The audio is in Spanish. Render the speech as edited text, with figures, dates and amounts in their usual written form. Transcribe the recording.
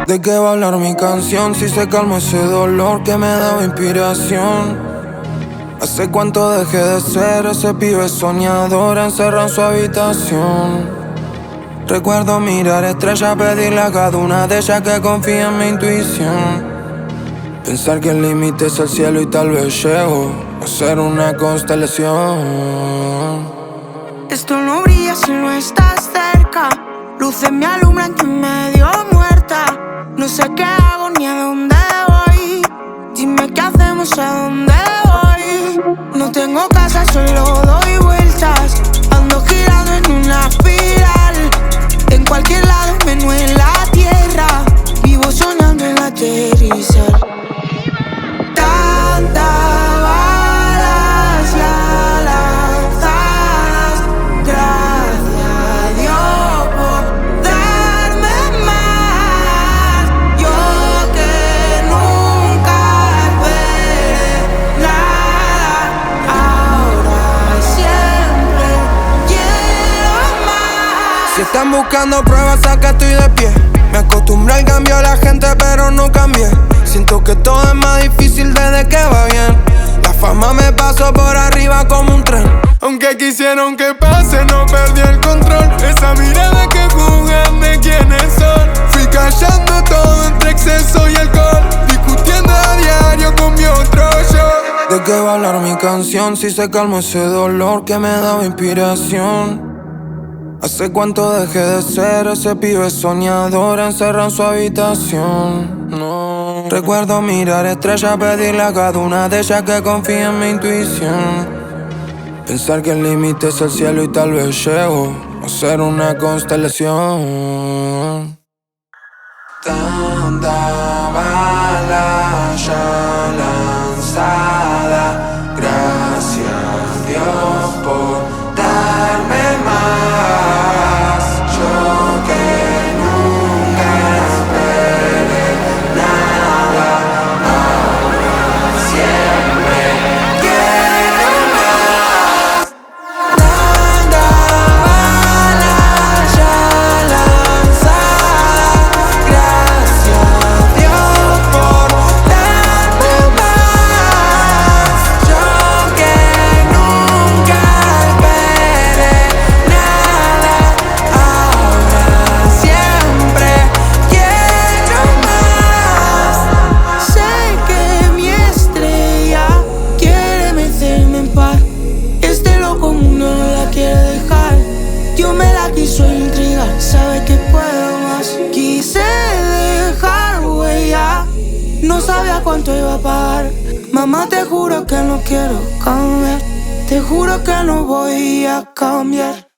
¿De qué va a hablar mi canción si se calma ese dolor que me daba inspiración? ¿Hace cuánto dejé de ser ese pibe soñador encerrado en su habitación? Recuerdo mirar estrellas, pedirle a cada una de ellas que confíe en mi intuición. Pensar que el límite es el cielo y tal vez llego a ser una constelación. Esto no brilla si no estás cerca. Luces me alumbran que me dio muerta. No sé qué hago ni a dónde voy. Dime qué hacemos, a dónde voy. No tengo casa, solo doy vueltas. Ando girando en una espiral. En cualquier lado menos en la tierra. Vivo soñando en aterrizar. Tantas balas ya lanzadas. Gracias a Dios por darme más. Yo que nunca esperé nada. Ahora siempre quiero más. Si están buscando pruebas, acá estoy de pie. Me acostumbré al cambio a la gente, pero no cambié. Siento que todo es más difícil desde que va bien. La fama me pasó por arriba como un tren. Aunque quisieron que pase, no perdí el control. Esa mirada que juzgan de quiénes son. Fui callando todo entre exceso y alcohol, discutiendo a diario con mi otro yo. ¿De qué va a hablar mi canción si se calma ese dolor que me daba inspiración? ¿Hace cuánto dejé de ser ese pibe soñador encerrado en su habitación? No. Recuerdo mirar estrellas, pedirle a cada una de ellas que confíe en mi intuición. Pensar que el límite es el cielo y tal vez llego a ser una constelación. Tanta bala ya lanzada. Gracias Dios por darme más. Yo que nunca esperé nada. Ahora siempre quiero más. Tanta bala ya lanzada. Gracias Dios por darme más. Yo que nunca esperé nada. Ahora siempre quiero más. Sé que mi estrella quiere meterme en paz. Este loco mundo no la quiere dejar. Yo me la quiso intrigar, sabe que puedo más. Quise dejar huella, no sabía cuánto iba a pagar. Mamá, te juro que no quiero cambiar. Te juro que no voy a cambiar.